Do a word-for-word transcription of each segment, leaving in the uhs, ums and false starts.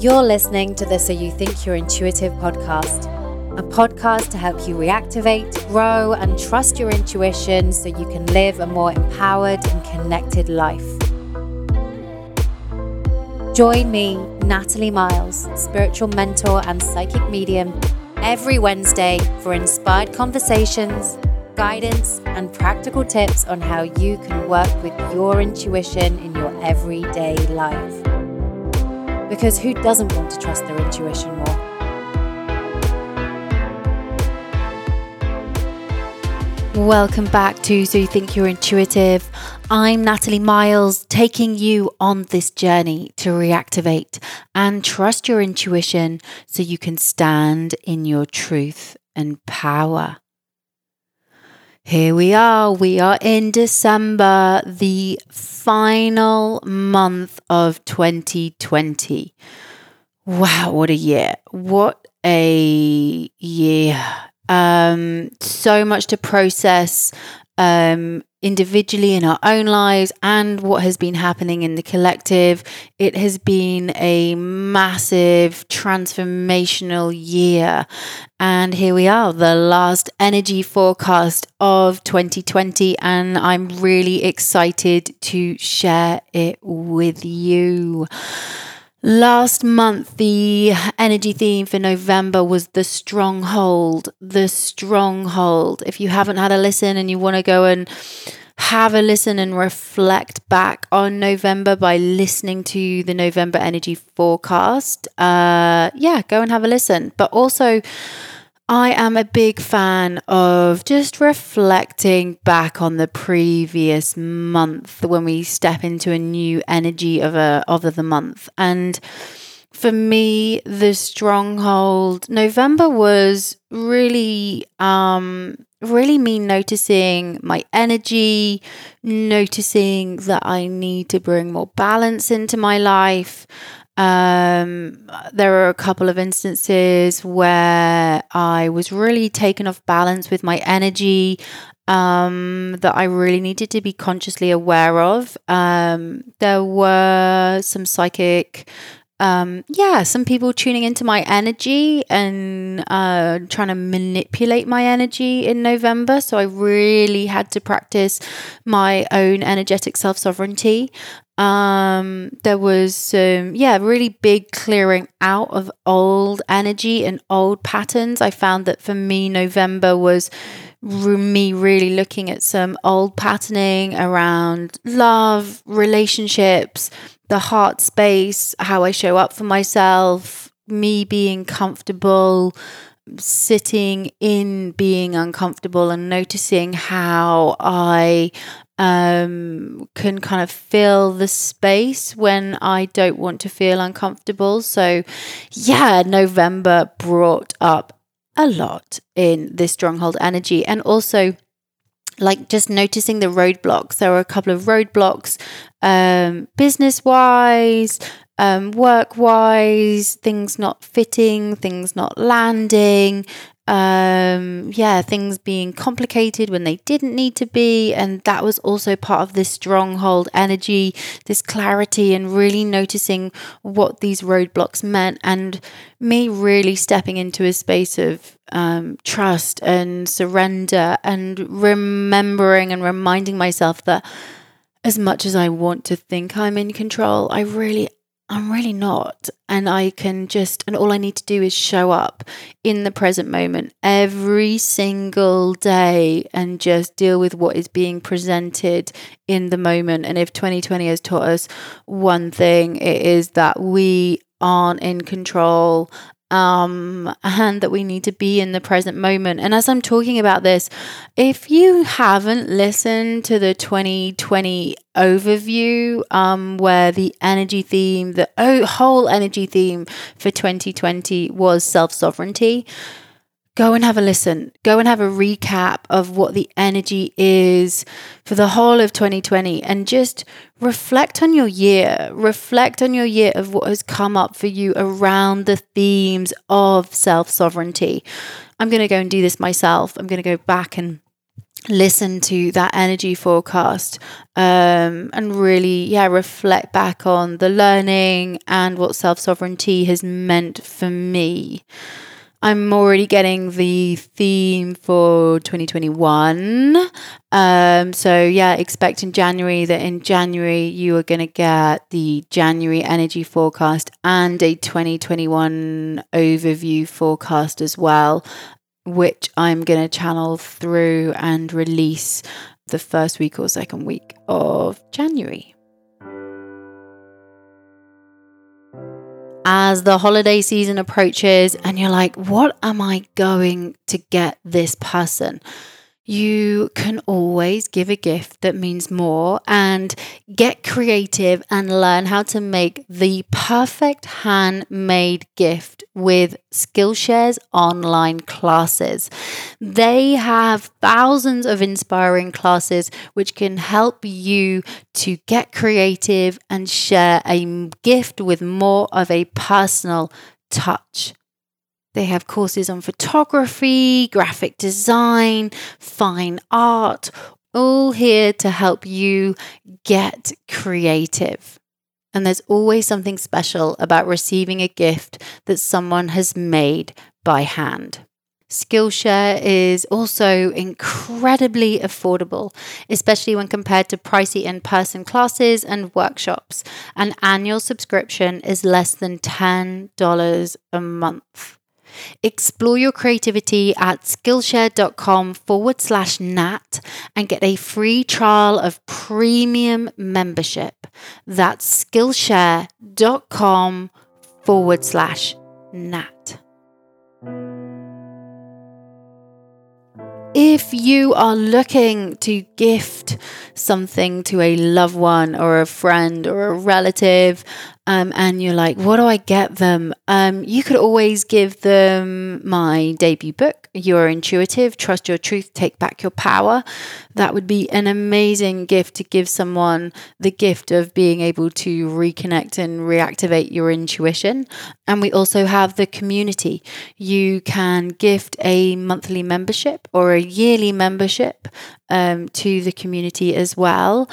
You're listening to the So You Think You're Intuitive podcast, a podcast to help you reactivate, grow, and trust your intuition so you can live a more empowered and connected life. Join me, Natalie Miles, spiritual mentor and psychic medium, every Wednesday for inspired conversations, guidance, and practical tips on how you can work with your intuition in your everyday life. Because who doesn't want to trust their intuition more? Welcome back to So You Think You're Intuitive. I'm Natalie Miles, taking you on this journey to reactivate and trust your intuition so you can stand in your truth and power. Here we are. We are in December, the final month of twenty twenty. Wow, what a year. What a year. Um, so much to process um, individually in our own lives and what has been happening in the collective. It has been a massive transformational year. And here we are, the last energy forecast of twenty twenty. And I'm really excited to share it with you. Last month, the energy theme for November was the stronghold, the stronghold. If you haven't had a listen and you want to go and have a listen and reflect back on November by listening to the November energy forecast, uh, yeah, go and have a listen. But also, I am a big fan of just reflecting back on the previous month when we step into a new energy of a of the month. And for me, the stronghold, November was really, um, really me noticing my energy, noticing that I need to bring more balance into my life. Um, there are a couple of instances where I was really taken off balance with my energy, um, that I really needed to be consciously aware of. Um, there were some psychic, um, yeah, some people tuning into my energy and, uh, trying to manipulate my energy in November. So I really had to practice my own energetic self-sovereignty. Um, there was, um, yeah, really big clearing out of old energy and old patterns. I found that for me, November was re- me really looking at some old patterning around love, relationships, the heart space, how I show up for myself, me being comfortable, sitting in being uncomfortable and noticing how I um can kind of fill the space when I don't want to feel uncomfortable. So yeah, November brought up a lot in this stronghold energy, and also like just noticing the roadblocks. There were a couple of roadblocks, um, business wise, um, work wise, things not fitting, things not landing. Um, yeah, things being complicated when they didn't need to be. And that was also part of this stronghold energy, this clarity, and really noticing what these roadblocks meant, and me really stepping into a space of um, trust and surrender, and remembering and reminding myself that as much as I want to think I'm in control, I really I'm really not. And I can just, and all I need to do is show up in the present moment every single day and just deal with what is being presented in the moment. And if twenty twenty has taught us one thing, it is that we aren't in control, um, and that we need to be in the present moment. And as I'm talking about this, if you haven't listened to the twenty twenty overview, um, where the energy theme, the oh, whole energy theme for twenty twenty was self-sovereignty, go and have a listen. Go and have a recap of what the energy is for the whole of twenty twenty, and just reflect on your year. Reflect on your year of what has come up for you around the themes of self-sovereignty. I'm going to go and do this myself. I'm going to go back and listen to that energy forecast um, and really, yeah, reflect back on the learning and what self-sovereignty has meant for me. I'm already getting the theme for twenty twenty-one. Um, so yeah, expect in January that in January you are going to get the January energy forecast and a twenty twenty-one overview forecast as well, which I'm going to channel through and release the first week or second week of January. As the holiday season approaches and you're like, what am I going to get this person? You can always give a gift that means more and get creative and learn how to make the perfect handmade gift with Skillshare's online classes. They have thousands of inspiring classes which can help you to get creative and share a gift with more of a personal touch. They have courses on photography, graphic design, fine art, all here to help you get creative. And there's always something special about receiving a gift that someone has made by hand. Skillshare is also incredibly affordable, especially when compared to pricey in-person classes and workshops. An annual subscription is less than ten dollars a month. Explore your creativity at Skillshare.com forward slash Nat and get a free trial of premium membership. That's Skillshare.com forward slash Nat. If you are looking to gift something to a loved one or a friend or a relative, um, and you're like, what do I get them? Um, you could always give them my debut book, You're Intuitive, Trust Your Truth, Take Back Your Power. That would be an amazing gift to give someone, the gift of being able to reconnect and reactivate your intuition. And we also have the community. You can gift a monthly membership or a yearly membership um, to the community as well.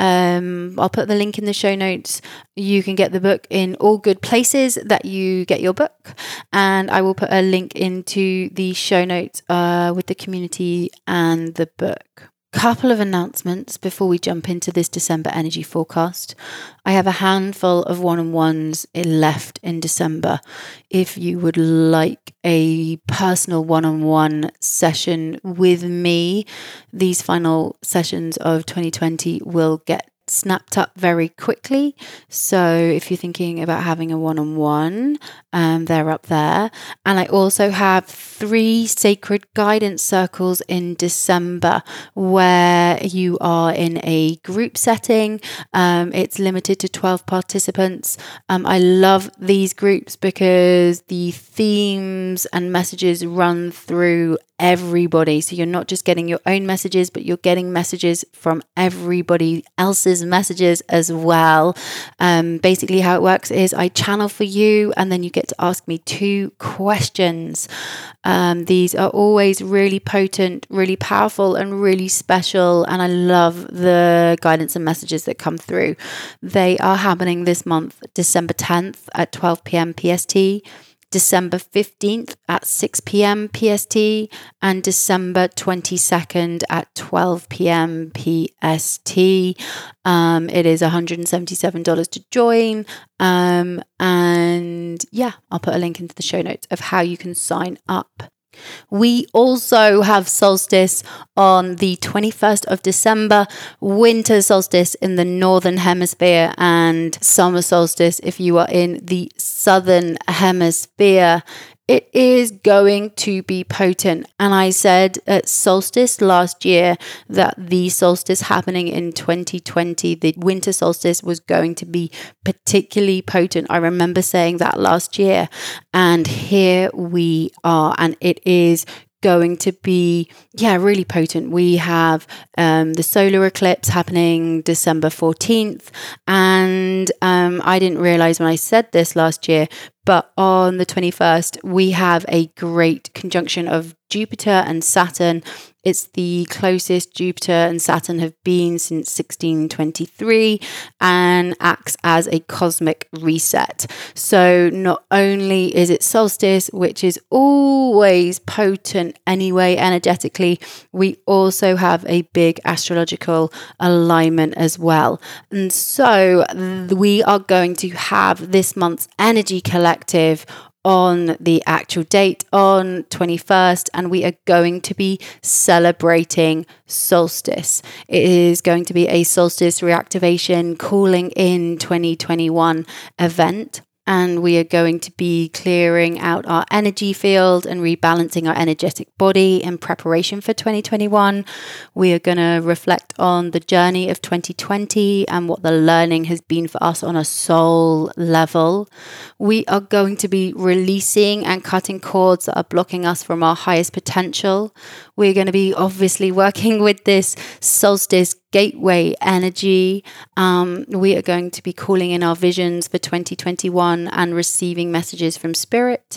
Um, I'll put the link in the show notes. You can get the book in all good places that you get your book. And I will put a link into the show notes uh, with the community and the book. Couple of announcements before we jump into this December energy forecast. I have a handful of one-on-ones left in December. If you would like a personal one-on-one session with me, these final sessions of twenty twenty will get snapped up very quickly. So if you're thinking about having a one-on-one, um, they're up there. And I also have three sacred guidance circles in December where you are in a group setting. Um, it's limited to twelve participants. Um, I love these groups because the themes and messages run through everybody. So you're not just getting your own messages, but you're getting messages from everybody else's messages as well. Um, basically how it works is I channel for you and then you get to ask me two questions. Um, these are always really potent, really powerful and really special. And I love the guidance and messages that come through. They are happening this month, December tenth at twelve p.m. P S T. December fifteenth at six p.m. P S T and December twenty-second at twelve p.m. P S T. Um, it is one hundred seventy-seven dollars to join. Um, and yeah, I'll put a link into the show notes of how you can sign up. We also have solstice on the twenty-first of December, winter solstice in the northern hemisphere, and summer solstice if you are in the southern hemisphere. It is going to be potent. And I said at solstice last year that the solstice happening in twenty twenty, the winter solstice, was going to be particularly potent. I remember saying that last year. And here we are. And it is going to be, yeah, really potent. We have um, the solar eclipse happening December fourteenth. And um, I didn't realize when I said this last year, but on the twenty-first, we have a great conjunction of Jupiter and Saturn It's the closest Jupiter and Saturn have been since sixteen twenty-three and acts as a cosmic reset. So not only is it solstice, which is always potent anyway energetically, we also have a big astrological alignment as well. And so we are going to have this month's energy collective on the actual date on twenty-first, and we are going to be celebrating solstice. It is going to be a solstice reactivation calling in twenty twenty-one event. And we are going to be clearing out our energy field and rebalancing our energetic body in preparation for twenty twenty-one. We are going to reflect on the journey of twenty twenty and what the learning has been for us on a soul level. We are going to be releasing and cutting cords that are blocking us from our highest potential. We're going to be obviously working with this solstice gateway energy. Um, we are going to be calling in our visions for twenty twenty-one and receiving messages from spirit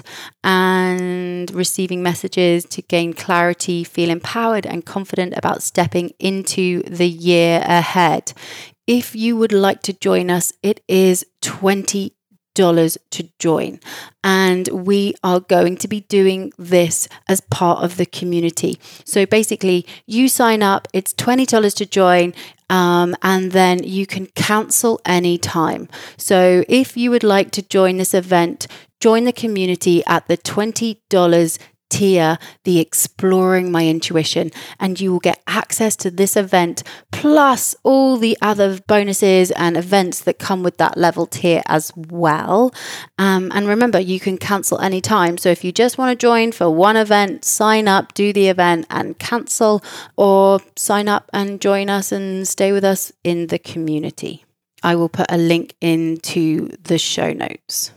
and receiving messages to gain clarity, feel empowered and confident about stepping into the year ahead. If you would like to join us, it is twenty dollars to join, and we are going to be doing this as part of the community. So basically you sign up, it's twenty dollars to join, um, and then you can cancel anytime. So if you would like to join this event, join the community at the twenty dollars tier, the Exploring My Intuition, and you will get access to this event plus all the other bonuses and events that come with that level tier as well. Um, and remember, you can cancel anytime. So if you just want to join for one event, sign up, do the event and cancel, or sign up and join us and stay with us in the community. I will put a link into the show notes.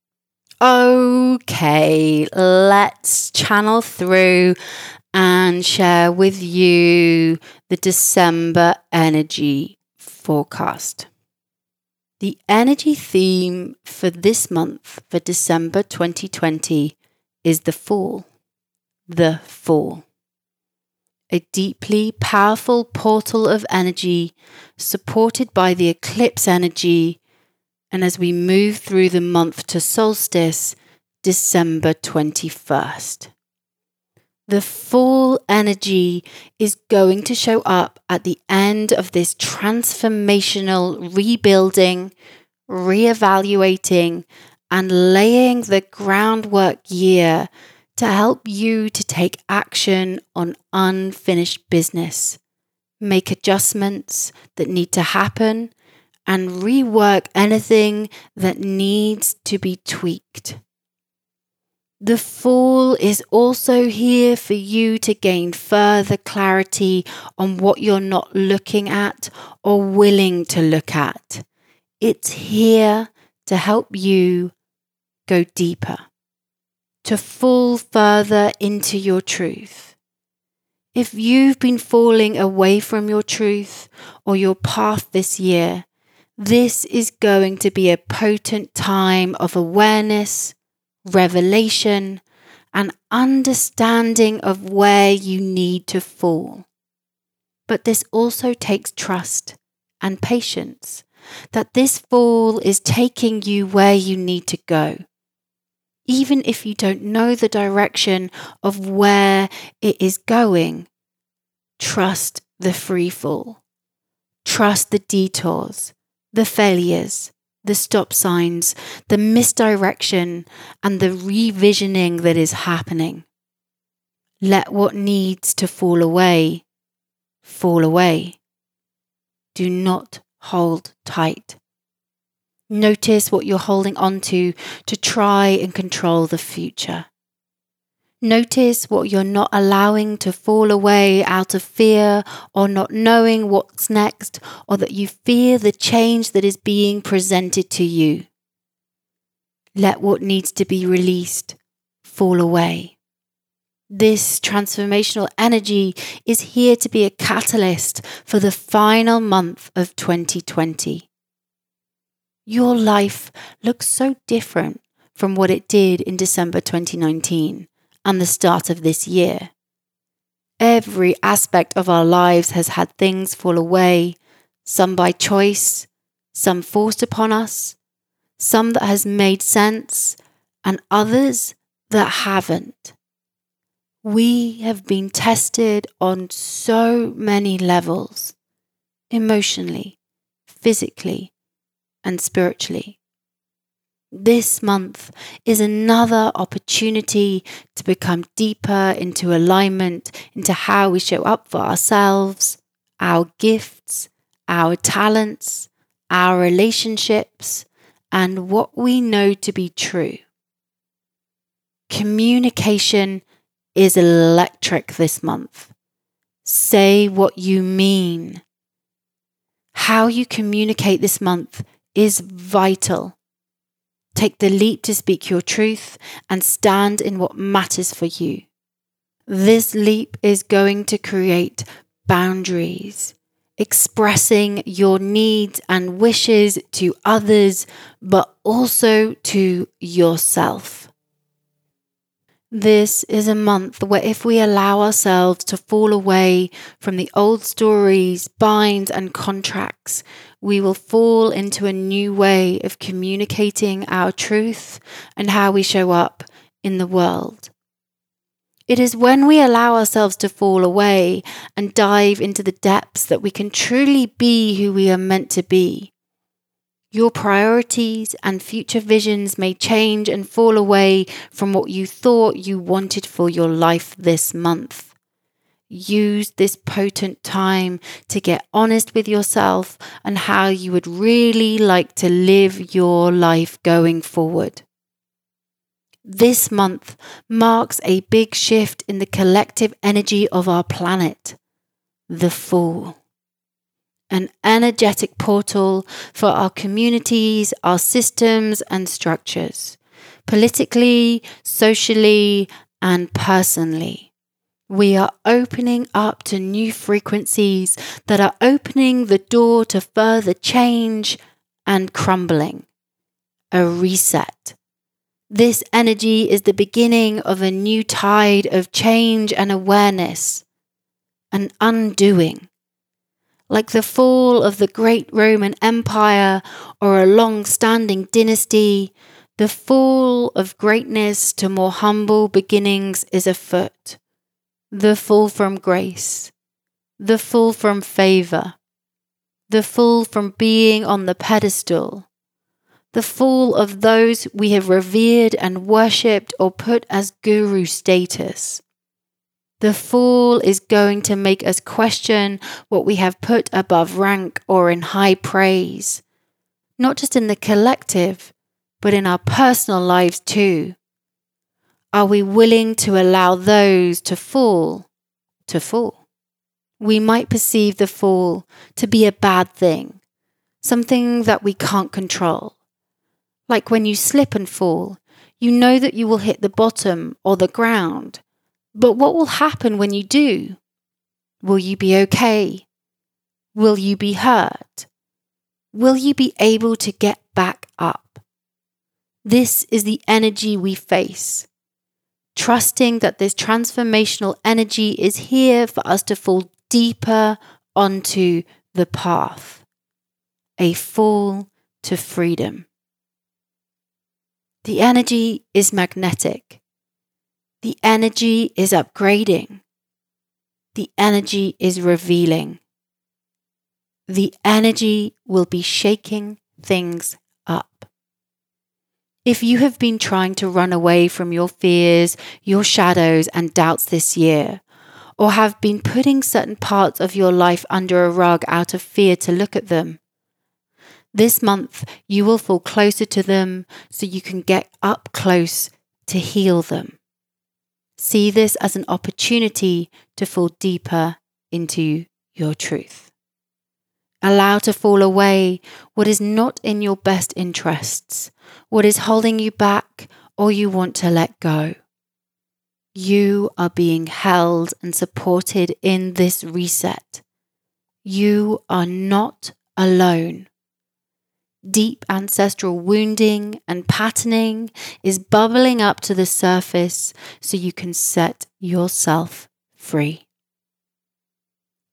Okay, let's channel through and share with you the December energy forecast. The energy theme for this month, for December twenty twenty, is the Fool. The Fool. A deeply powerful portal of energy supported by the eclipse energy. And as we move through the month to solstice, December twenty-first. The Fool energy is going to show up at the end of this transformational rebuilding, reevaluating, and laying the groundwork year to help you to take action on unfinished business, make adjustments that need to happen, and rework anything that needs to be tweaked. The Fool is also here for you to gain further clarity on what you're not looking at or willing to look at. It's here to help you go deeper, to fall further into your truth. If you've been falling away from your truth or your path this year, this is going to be a potent time of awareness, revelation, and understanding of where you need to fall. But this also takes trust and patience, that this fall is taking you where you need to go. Even if you don't know the direction of where it is going, trust the free fall. Trust the detours, the failures, the stop signs, the misdirection, and the revisioning that is happening. Let what needs to fall away, fall away. Do not hold tight. Notice what you're holding on to to try and control the future. Notice what you're not allowing to fall away out of fear or not knowing what's next, or that you fear the change that is being presented to you. Let what needs to be released fall away. This transformational energy is here to be a catalyst for the final month of twenty twenty. Your life looks so different from what it did in December twenty nineteen. And the start of this year. Every aspect of our lives has had things fall away, some by choice, some forced upon us, some that has made sense, and others that haven't. We have been tested on so many levels, emotionally, physically, and spiritually. This month is another opportunity to become deeper into alignment into how we show up for ourselves, our gifts, our talents, our relationships, and what we know to be true. Communication is electric this month. Say what you mean. How you communicate this month is vital. Take the leap to speak your truth and stand in what matters for you. This leap is going to create boundaries, expressing your needs and wishes to others, but also to yourself. This is a month where if we allow ourselves to fall away from the old stories, binds, and contracts, we will fall into a new way of communicating our truth and how we show up in the world. It is when we allow ourselves to fall away and dive into the depths that we can truly be who we are meant to be. Your priorities and future visions may change and fall away from what you thought you wanted for your life this month. Use this potent time to get honest with yourself and how you would really like to live your life going forward. This month marks a big shift in the collective energy of our planet, the Fool. An energetic portal for our communities, our systems and structures, politically, socially, and personally. We are opening up to new frequencies that are opening the door to further change and crumbling. A reset. This energy is the beginning of a new tide of change and awareness. An undoing. Like the fall of the great Roman Empire or a long-standing dynasty, the fall of greatness to more humble beginnings is afoot. The fall from grace, the fall from favor, the fall from being on the pedestal, the fall of those we have revered and worshipped or put as guru status. The fall is going to make us question what we have put above rank or in high praise, not just in the collective, but in our personal lives too. Are we willing to allow those to fall, to fall? We might perceive the fall to be a bad thing, something that we can't control. Like when you slip and fall, you know that you will hit the bottom or the ground. But what will happen when you do? Will you be okay? Will you be hurt? Will you be able to get back up? This is the energy we face. Trusting that this transformational energy is here for us to fall deeper onto the path. A fall to freedom. The energy is magnetic. The energy is upgrading. The energy is revealing. The energy will be shaking things up. If you have been trying to run away from your fears, your shadows and doubts this year, or have been putting certain parts of your life under a rug out of fear to look at them, this month you will fall closer to them so you can get up close to heal them. See this as an opportunity to fall deeper into your truth. Allow to fall away what is not in your best interests, what is holding you back or you want to let go. You are being held and supported in this reset. You are not alone. Deep ancestral wounding and patterning is bubbling up to the surface so you can set yourself free.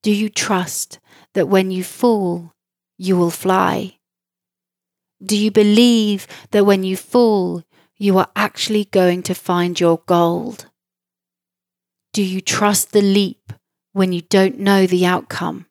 Do you trust that when you fall, you will fly? Do you believe that when you fall, you are actually going to find your gold? Do you trust the leap when you don't know the outcome?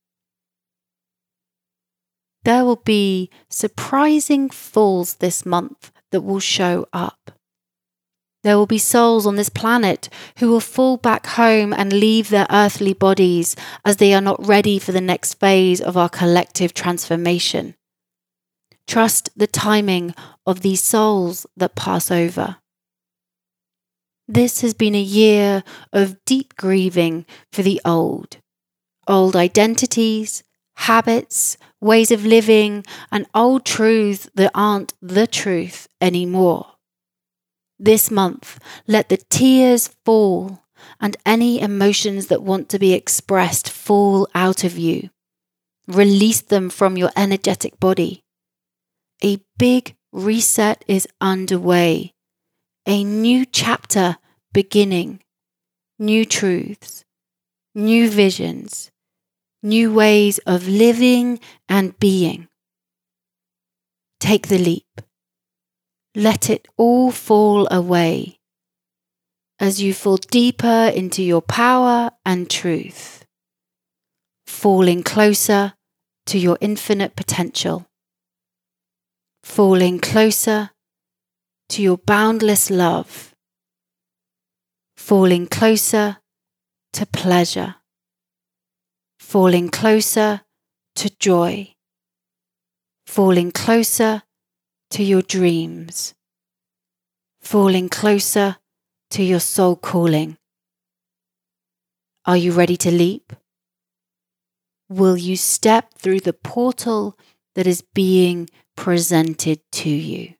There will be surprising falls this month that will show up. There will be souls on this planet who will fall back home and leave their earthly bodies as they are not ready for the next phase of our collective transformation. Trust the timing of these souls that pass over. This has been a year of deep grieving for the old. Old identities, habits, ways of living, and old truths that aren't the truth anymore. This month, let the tears fall and any emotions that want to be expressed fall out of you. Release them from your energetic body. A big reset is underway. A new chapter beginning. New truths, new visions, new ways of living and being. Take the leap. Let it all fall away as you fall deeper into your power and truth, falling closer to your infinite potential, falling closer to your boundless love, falling closer to pleasure, falling closer to joy, falling closer to your dreams, falling closer to your soul calling. Are you ready to leap? Will you step through the portal that is being presented to you?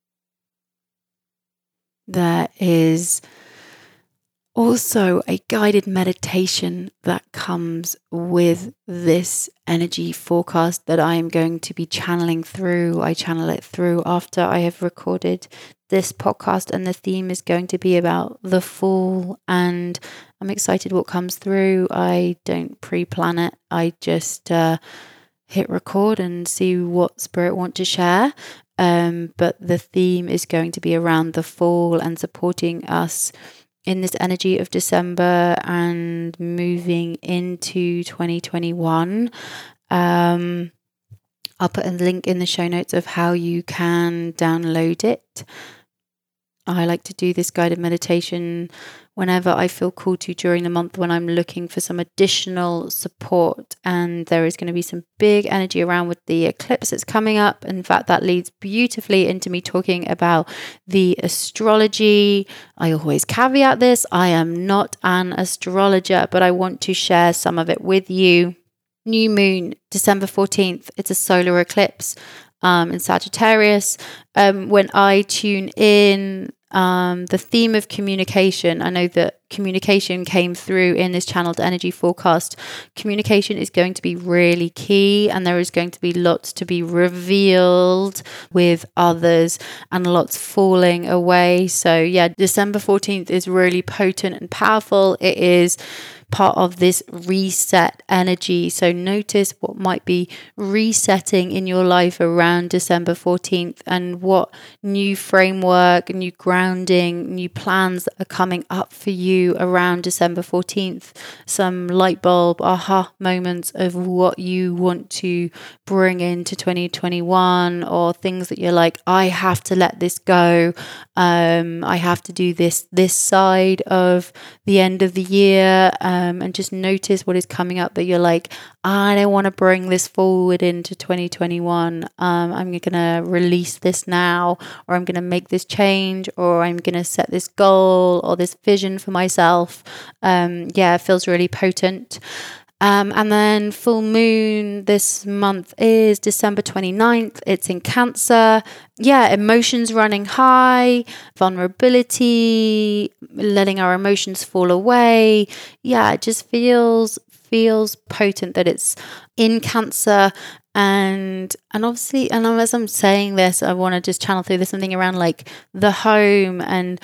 There is also a guided meditation that comes with this energy forecast that I am going to be channeling through. I channel it through after I have recorded this podcast, and the theme is going to be about the fall, and I'm excited what comes through. I don't pre-plan it. I just uh, hit record and see what spirit want to share. Um, but the theme is going to be around the fall and supporting us in this energy of December and moving into twenty twenty-one. Um, I'll put a link in the show notes of how you can download it. I like to do this guided meditation whenever I feel called to during the month when I'm looking for some additional support. And there is going to be some big energy around with the eclipse that's coming up. In fact, that leads beautifully into me talking about the astrology. I always caveat this. I am not an astrologer, but I want to share some of it with you. New moon, December fourteenth. It's a solar eclipse um, in Sagittarius. Um, when I tune in, Um, the theme of communication, I know that communication came through in this channeled energy forecast. Communication is going to be really key, and there is going to be lots to be revealed with others and lots falling away. So yeah, December fourteenth is really potent and powerful. It is part of this reset energy. So notice what might be resetting in your life around December fourteenth, and what new framework, new grounding, new plans that are coming up for you around December fourteenth. Some light bulb aha moments of what you want to bring into twenty twenty-one, or things that you're like, I have to let this go. Um, I have to do this this side of the end of the year. Um, and just notice what is coming up that you're like, I don't want to bring this forward into twenty twenty-one. Um, I'm going to release this now, or I'm going to make this change, or I'm going to set this goal or this vision for myself. Um, yeah, it feels really potent. Um, and then full moon this month is December twenty-ninth. It's in Cancer. Yeah, emotions running high, vulnerability, letting our emotions fall away. Yeah, it just feels feels potent that it's in Cancer. And and obviously, and as I'm saying this, I want to just channel through there's something around like the home and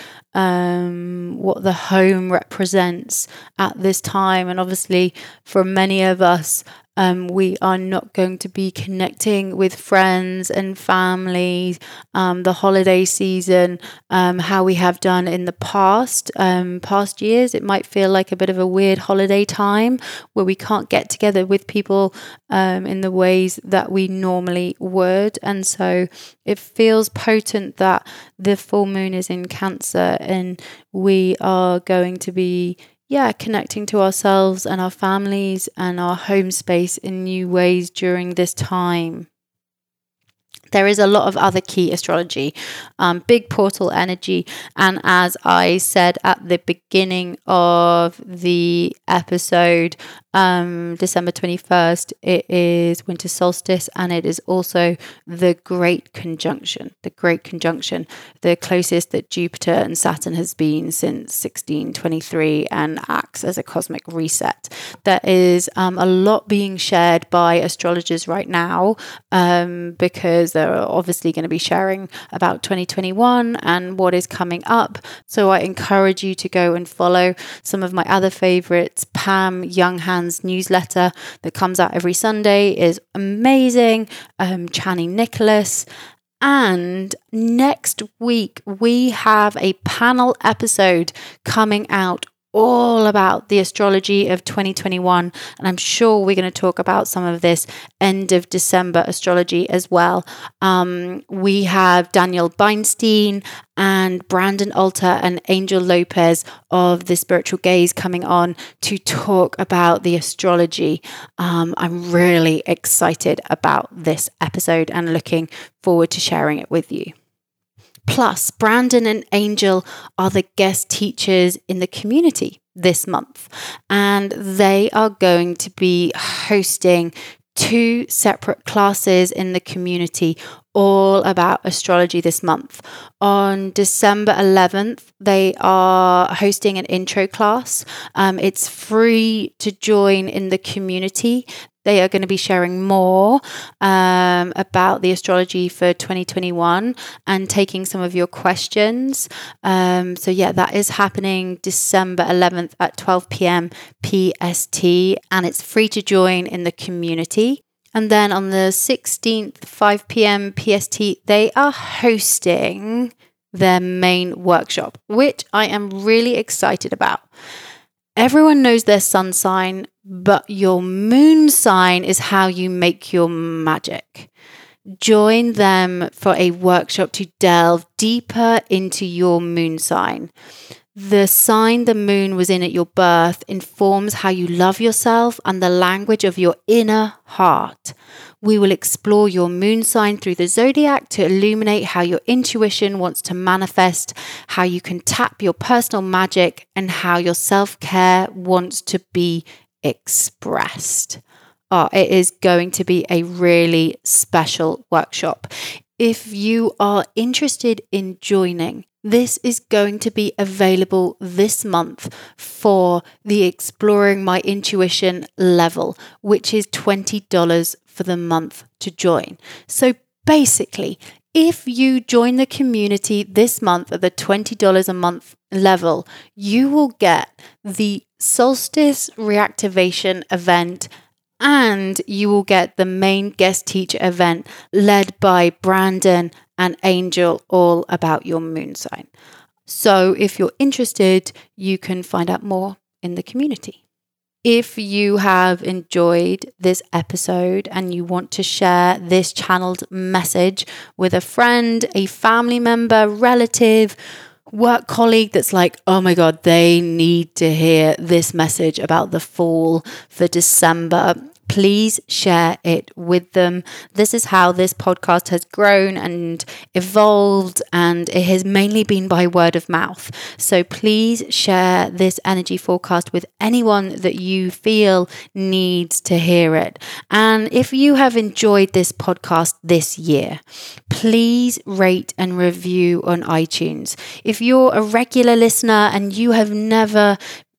um, what the home represents at this time. And obviously, for many of us, um, we are not going to be connecting with friends and families, um, the holiday season, um, how we have done in the past, um, past years. It might feel like a bit of a weird holiday time where we can't get together with people um, in the ways that we normally would. And so it feels potent that the full moon is in Cancer and we are going to be yeah, connecting to ourselves and our families and our home space in new ways during this time. There is a lot of other key astrology, um, big portal energy. And as I said at the beginning of the episode, um, December twenty-first, it is winter solstice, and it is also the Great Conjunction, the Great Conjunction, the closest that Jupiter and Saturn has been since sixteen twenty-three, and acts as a cosmic reset. There is um, a lot being shared by astrologers right now um, because they're obviously going to be sharing about twenty twenty-one and what is coming up. So I encourage you to go and follow some of my other favorites. Pam Younghan's newsletter that comes out every Sunday is amazing. Um, Chani Nicholas. And next week, we have a panel episode coming out all about the astrology of twenty twenty-one. And I'm sure we're going to talk about some of this end of December astrology as well. Um, we have Daniel Beinstein and Brandon Alter and Angel Lopez of The Spiritual Gaze coming on to talk about the astrology. Um, I'm really excited about this episode and looking forward to sharing it with you. Plus, Brandon and Angel are the guest teachers in the community this month, and they are going to be hosting two separate classes in the community all about astrology this month. On December eleventh, they are hosting an intro class. Um, it's free to join in the community. They are going to be sharing more um, about the astrology for twenty twenty-one and taking some of your questions. Um, so yeah, that is happening December eleventh at twelve p.m. P S T, and it's free to join in the community. And then on the sixteenth, five p.m. P S T, they are hosting their main workshop, which I am really excited about. Everyone knows their sun sign, but your moon sign is how you make your magic. Join them for a workshop to delve deeper into your moon sign. The sign the moon was in at your birth informs how you love yourself and the language of your inner heart. We will explore your moon sign through the zodiac to illuminate how your intuition wants to manifest, how you can tap your personal magic, and how your self-care wants to be expressed. Oh, it is going to be a really special workshop. If you are interested in joining, this is going to be available this month for the Exploring My Intuition level, which is twenty dollars for the month to join. So basically, if you join the community this month at the twenty dollars a month level, you will get the Solstice Reactivation event, and you will get the main guest teacher event led by Brandon and Angel, all about your moon sign. So if you're interested, you can find out more in the community. If you have enjoyed this episode and you want to share this channeled message with a friend, a family member, relative, work colleague that's like, oh my God, they need to hear this message about the fall for December, please share it with them. This is how this podcast has grown and evolved, and it has mainly been by word of mouth. So please share this energy forecast with anyone that you feel needs to hear it. And if you have enjoyed this podcast this year, please rate and review on iTunes. If you're a regular listener and you have never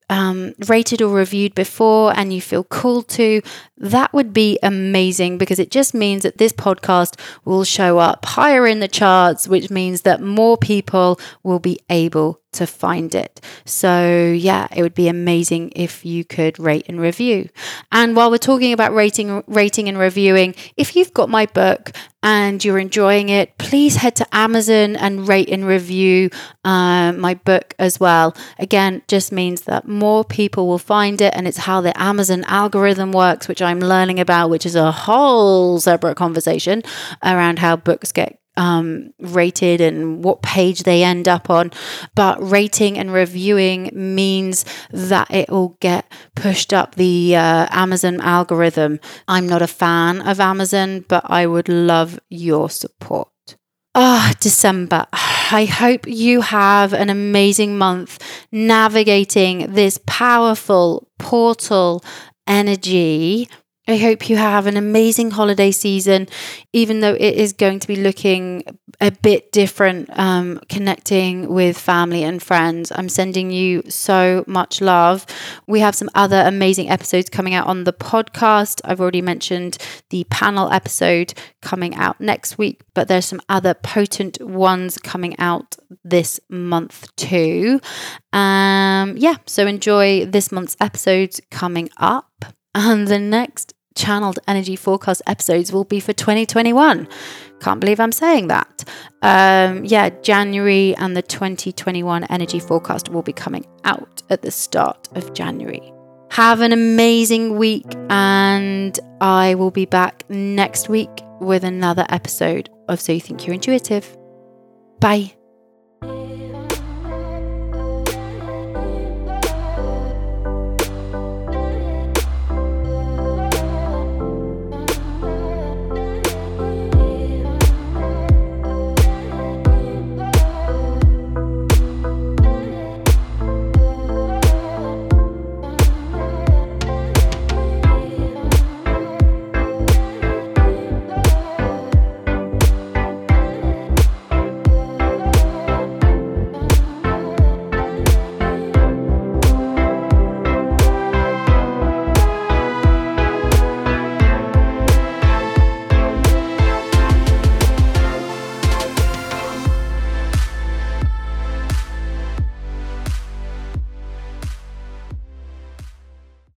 um, rated or reviewed before and you feel called to, that would be amazing, because it just means that this podcast will show up higher in the charts, which means that more people will be able to find it. So yeah, it would be amazing if you could rate and review. And while we're talking about rating, rating and reviewing, if you've got my book and you're enjoying it, please head to Amazon and rate and review uh, my book as well. Again, just means that more people will find it, and it's how the Amazon algorithm works, which I'm learning about, which is a whole separate conversation around how books get um, rated and what page they end up on. But rating and reviewing means that it will get pushed up the uh, Amazon algorithm. I'm not a fan of Amazon, but I would love your support. Ah, oh, December. I hope you have an amazing month navigating this powerful portal energy. I hope you have an amazing holiday season, even though it is going to be looking a bit different, um, connecting with family and friends. I'm sending you so much love. We have some other amazing episodes coming out on the podcast. I've already mentioned the panel episode coming out next week, but there's some other potent ones coming out this month too. Um, yeah, so enjoy this month's episodes coming up. And the next channeled energy forecast episodes will be for twenty twenty-one. Can't believe I'm saying that. Um, yeah, January and the twenty twenty-one energy forecast will be coming out at the start of January. Have an amazing week, and I will be back next week with another episode of So You Think You're Intuitive. Bye.